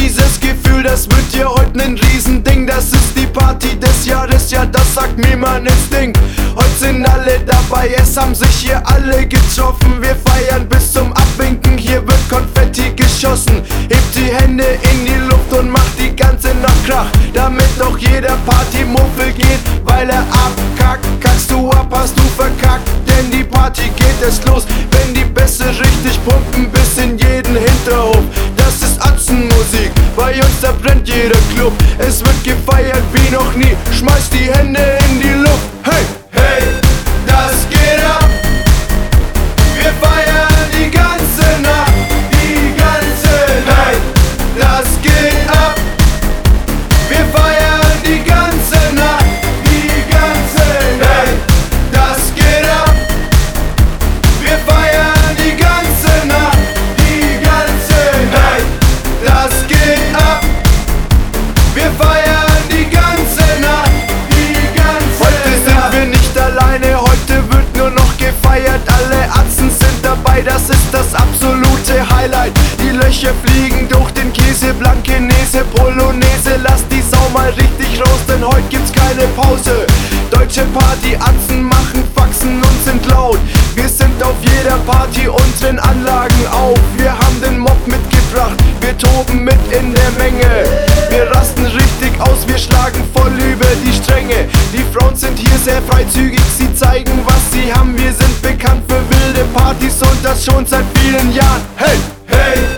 dieses Gefühl, das wird hier heute nen Riesending. Das ist die Party des Jahres, ja das sagt mir mein Instinkt. Heute sind alle dabei, es haben sich hier alle getroffen. Wir feiern bis zum Abwinken, hier wird Konfetti geschossen. Hebt die Hände in die Luft und macht die ganze Nacht Krach, damit doch jeder Partymuffel geht, weil er abkackt. Kackst du ab, hast du verkackt, denn die Party geht erst los, wenn die Bässe richtig pumpen bis in jeden Hinterhof. Das ist Atzenmusik, bei uns da brennt jeder Club. Es wird gefeiert wie noch nie, schmeiß die Hände in die Luft. Hey, hey, das geht ab. Wir feiern die ganze Nacht, die ganze Nacht. Das geht ab. Wir feiern die ganze Nacht, die ganze Nacht. Das geht ab. Wir feiern die ganze Nacht, die ganze Nacht. Das geht ab. Wir feiern die ganze Nacht, die ganze Nacht. Heute sind wir nicht alleine, heute wird nur noch gefeiert. Alle Atzen sind dabei, das ist das absolute Highlight. Die Löcher fliegen durch den Käse, Blankenese, Polonaise. Lass die Sau mal richtig raus, denn heute gibt's keine Pause. Deutsche Party-Atzen machen Faxen und sind laut. Wir sind auf jeder Party unseren Anlagen auf. Wir haben den Mob mitgebracht, wir toben mit in der Menge. Wir rasten richtig aus, wir schlagen voll über die Stränge. Die Frauen sind hier sehr freizügig, sie zeigen was sie haben. Wir sind bekannt für wilde Partys und das schon seit vielen Jahren. Hey, hey!